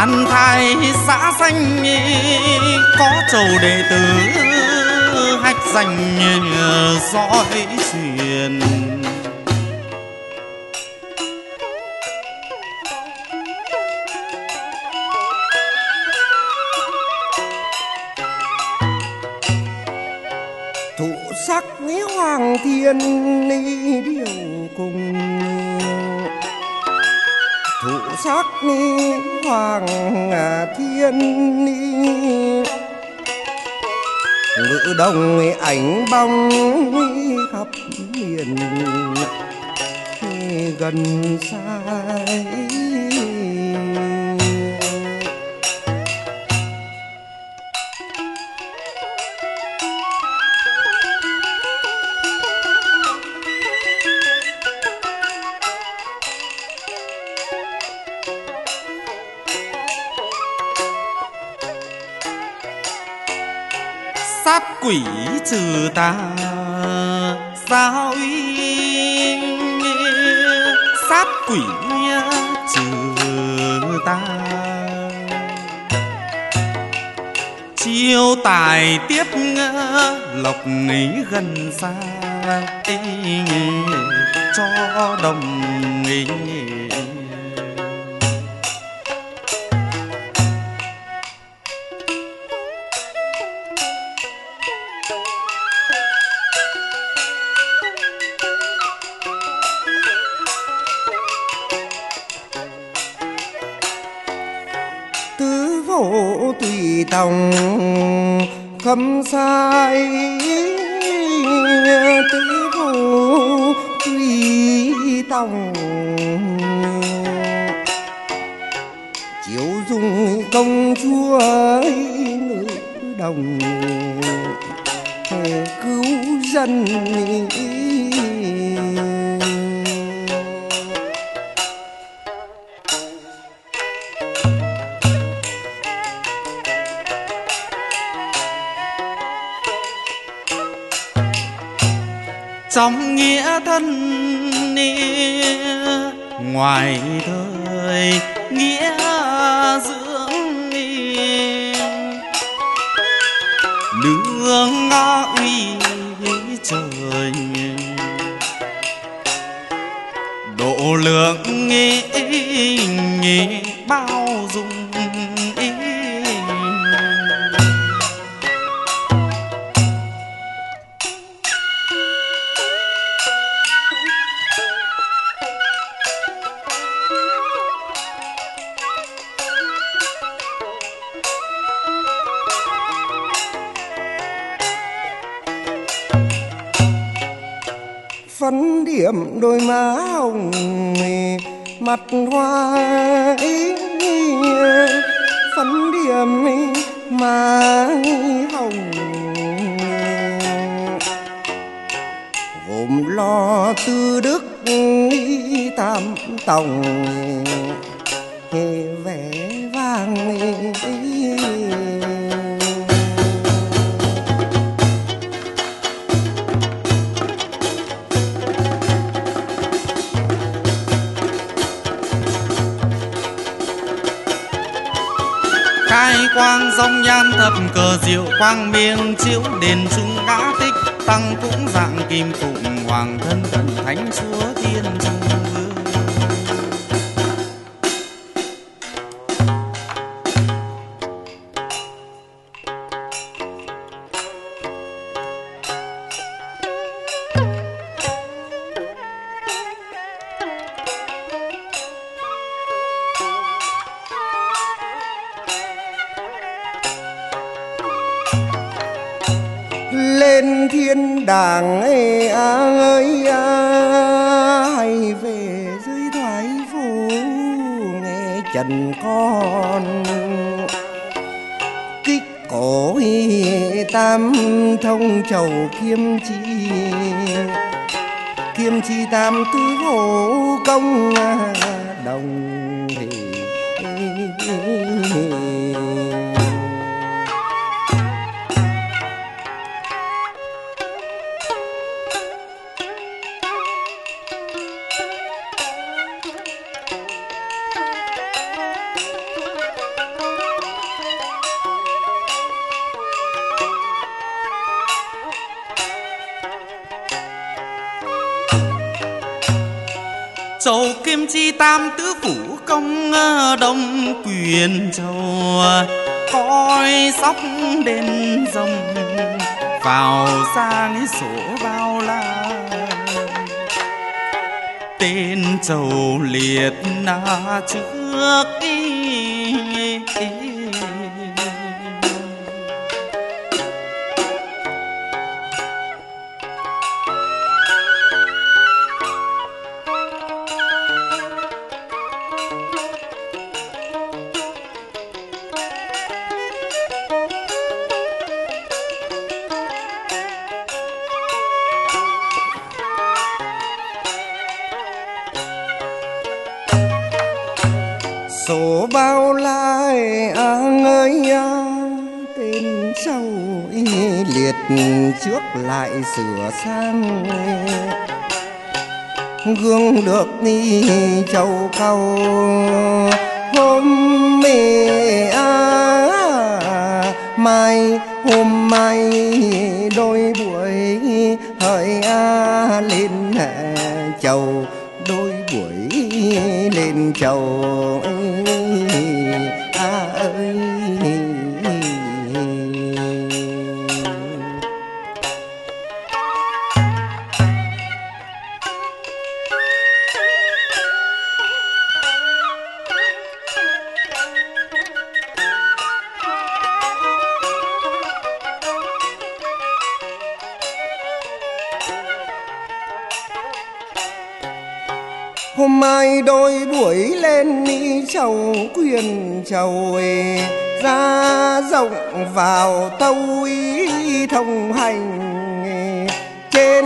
An Thái xã xanh có trầu đệ tử hách danh dõi truyền. Thụ sắc với Hoàng Thiên điều cùng, thụ sắc Hoàng Thiên ngự đồng ảnh bóng khắp miền gần xa. Sát quỷ trừ tà sao uy, sát quỷ trừ tà chiêu tài tiếp lộc ấy gần xa cho đồng ấy. Tứ vô tùy tòng khâm sai, tứ vô tùy tòng chiếu dung công chúa ngự đồng cứu dân. Trong nghĩa thân ngoài thời nghĩa dưỡng nương uy trời độ lượng bao dung. Phấn điểm đôi má hồng mặt hoa ấy, phấn điểm má hồng gồm lo tư đức tam tòng vẻ vang khai quang dòng nhan thập cờ diệu quang miên chiếu đền trung ngã tích tăng cũng dạng kim phụng hoàng thân thần thánh chúa thiên trung vương. lên thiên đàng ơi hay về dưới thoái phủ nghe trần con kích cổ tam thông chầu kiêm chi tam tứ hộ công đồng Dầu kim chi tam tứ phủ công đông quyền châu, coi sóc đền rồng vào sang sổ bao la. Tên châu liệt na trước số bao la ơi tên sau liệt trước lại sửa sang, gương được đi châu cầu hôm mai hôm mai đôi buổi hỡi lên chầu, đôi buổi lên chầu ơi. Hôm mai đôi buổi lên đi chầu quyền chầu ra rộng vào tâu ý thông hành trên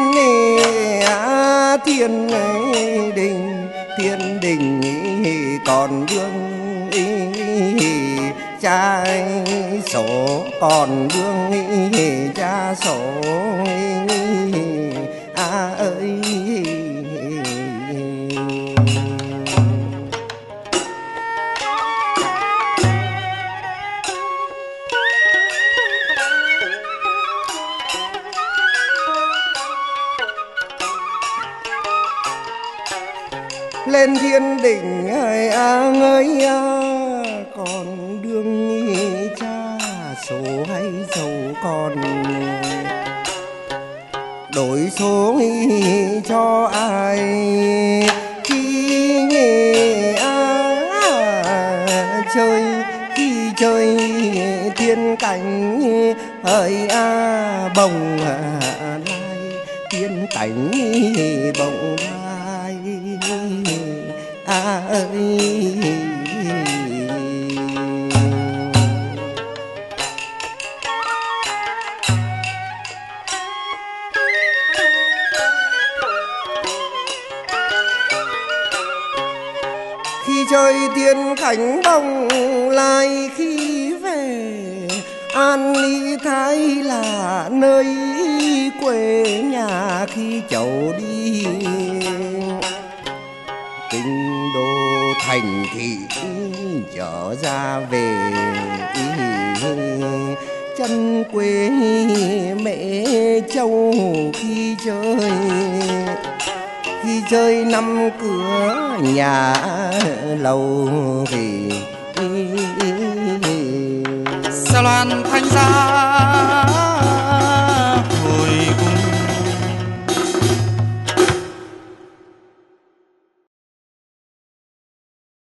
thiên đình còn đương trai sổ, còn đương cha sổ ơi. Lên thiên đỉnh ơi còn đương cha số hay giàu còn đổi số cho ai khi chơi thiên cảnh hỡi bồng lai, thiên cảnh bồng lai ơi. Khi chơi tiên cảnh bồng lai, khi về An Ly Thái là nơi quê nhà, khi chầu đi kinh đô thành thị trở ra về chân quê mẹ châu. Khi chơi năm cửa nhà lầu thì Sa loan thanh gia